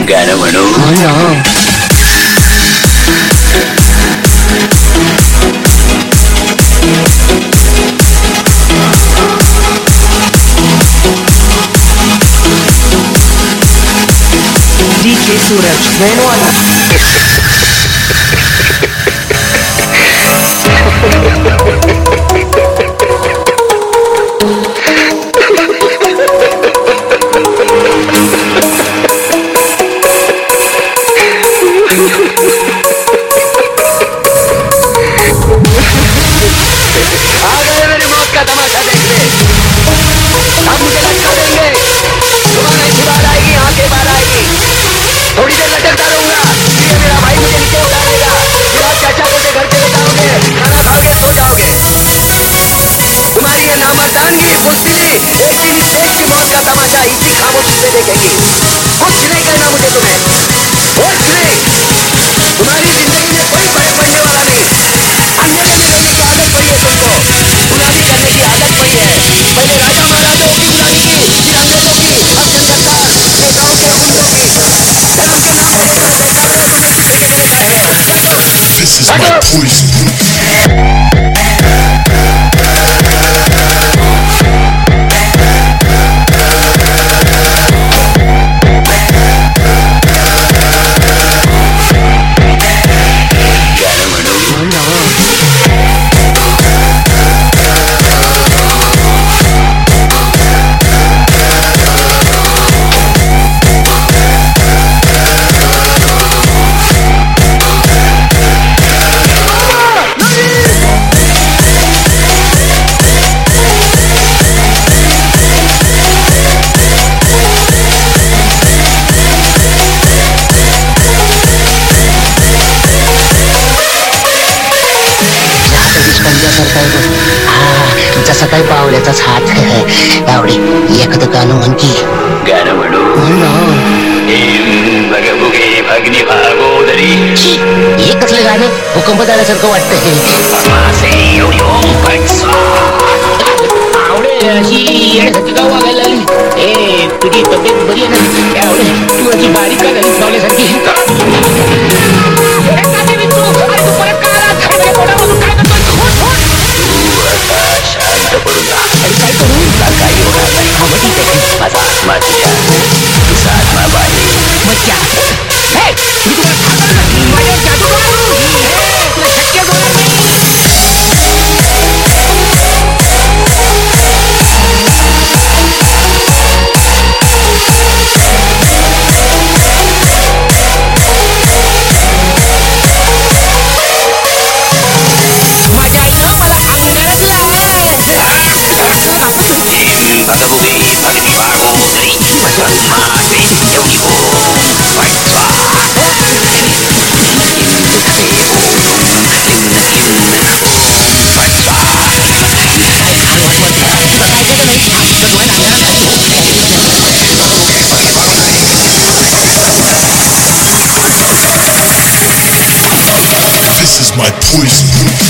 गाणं म्हणू DJ सूरज वेणुवाला देखेंगी। कुछ नहीं करना मुझे तुम्हें, कुछ नहीं। तुम्हारी जिंदगी में कोई फर्क पड़ने वाला नहीं। अंधेरे में रहने की आदत पड़ी है तुमको, गुलामी करने की आदत पड़ी है। पहले राजा महाराजाओं की गुलामी की, फिर अंग्रेजों की, अब जंगलदार ये गाँव के गुंडों की। धर्म के नाम पे तो बेकार है तुम्हें जिंदगी देने का है। This is my poison. जसा काही पावल्याचाच हात आवडे एखादं गाणं म्हणकी गाणं म्हणू भगनी भागोदरी हे कसलं गाणं भूकंप झाल्यासारखं वाटतंय आवडे अशी येण्यासाठी का वागायला लागली ए तुझी तब्येत बरी आहे ना आवडे तू अशी बारीक का झाली पावल्यासारखी माझा आत्मा तुझ्या तुझा आत्मा बाहेर मग क्या मी तुम्हाला माझ्यावर जादू तुला शक्य होणार माझ्या आईनं मला This is my poison.